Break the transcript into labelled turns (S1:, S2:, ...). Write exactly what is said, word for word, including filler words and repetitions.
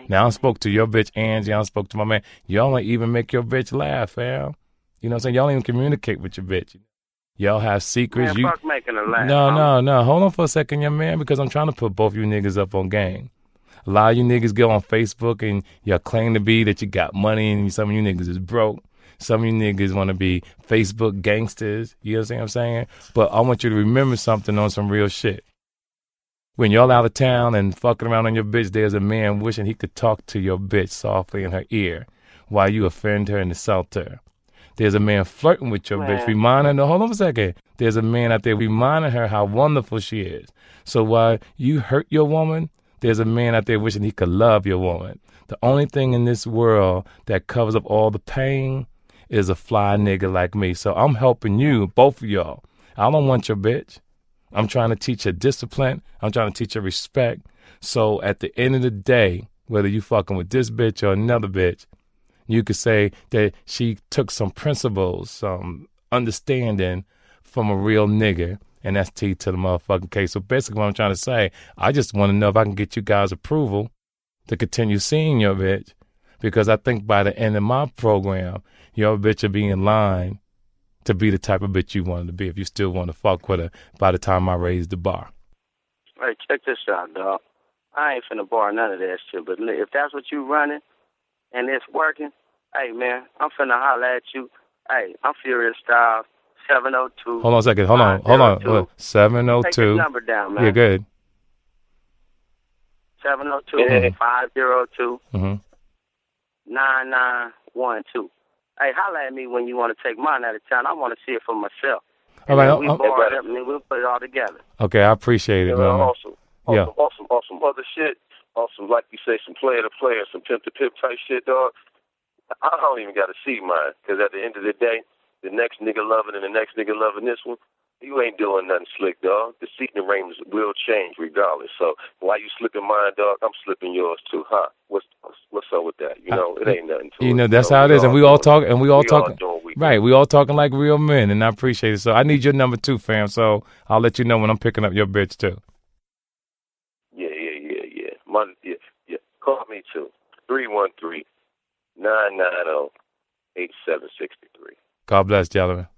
S1: Now I spoke to your bitch Angie. I spoke to my man. Y'all ain't even make your bitch laugh, fam. You know what I'm saying? Y'all don't even communicate with your bitch. Y'all have secrets.
S2: Man,
S1: you
S2: fuck making her laugh.
S1: No,
S2: I'm...
S1: no, no. Hold on for a second, young man, because I'm trying to put both you niggas up on game. A lot of you niggas go on Facebook and y'all claim to be that you got money and some of you niggas is broke. Some of you niggas want to be Facebook gangsters. You know what I'm saying? But I want you to remember something on some real shit. When y'all out of town and fucking around on your bitch, there's a man wishing he could talk to your bitch softly in her ear while you offend her and insult her. There's a man flirting with your man. bitch, reminding her, hold on a second. There's a man out there reminding her how wonderful she is. So while you hurt your woman, there's a man out there wishing he could love your woman. The only thing in this world that covers up all the pain is a fly nigga like me. So I'm helping you, both of y'all. I don't want your bitch. I'm trying to teach her discipline. I'm trying to teach her respect. So at the end of the day, whether you fucking with this bitch or another bitch, you could say that she took some principles, some understanding from a real nigga, and that's T to the motherfucking case. So basically what I'm trying to say, I just want to know if I can get you guys approval to continue seeing your bitch, because I think by the end of my program, your bitch will be in line to be the type of bitch you wanted to be if you still want to fuck with her by the time I raise the bar.
S2: Hey, check this out, dog. I ain't finna bar none of that shit, but if that's what you running and it's working, hey, man, I'm finna holler at you. Hey, I'm Furious Styles, seven oh two.
S1: Hold on a second. Hold on. Hold on. Hold on. seven oh two.
S2: Take this number down, man.
S1: Yeah, good.
S2: seven oh two, five oh two,
S1: mm-hmm.
S2: nine nine one two. Hey, holler at me when you want to take mine out of town. I want to see it for myself.
S1: All right,
S2: we bar it up and then we'll put it all together.
S1: Okay, I appreciate it,
S3: yeah,
S1: man.
S3: Awesome. Awesome,
S1: yeah.
S3: awesome, awesome other shit. Awesome, like you say, some player to player, some pimp to pimp type shit, dog. I don't even got to see mine, because at the end of the day, the next nigga loving and the next nigga loving this one, you ain't doing nothing slick, dog. The seating arrangements will change regardless. So while you slipping mine, dog, I'm slipping yours too, huh? What's what's up with that? You know, it ain't nothing to
S1: you
S3: it.
S1: know, that's
S3: you know,
S1: how it is, and we all talk, and we all
S3: we
S1: talking, right? We all talking like real men, and I appreciate it. So I need your number too, fam. So I'll let you know when I'm picking up your bitch too.
S3: Yeah, yeah, yeah, yeah. My, yeah, yeah. Call me too. three one three, nine nine zero, eight seven six three.
S1: God bless, gentlemen.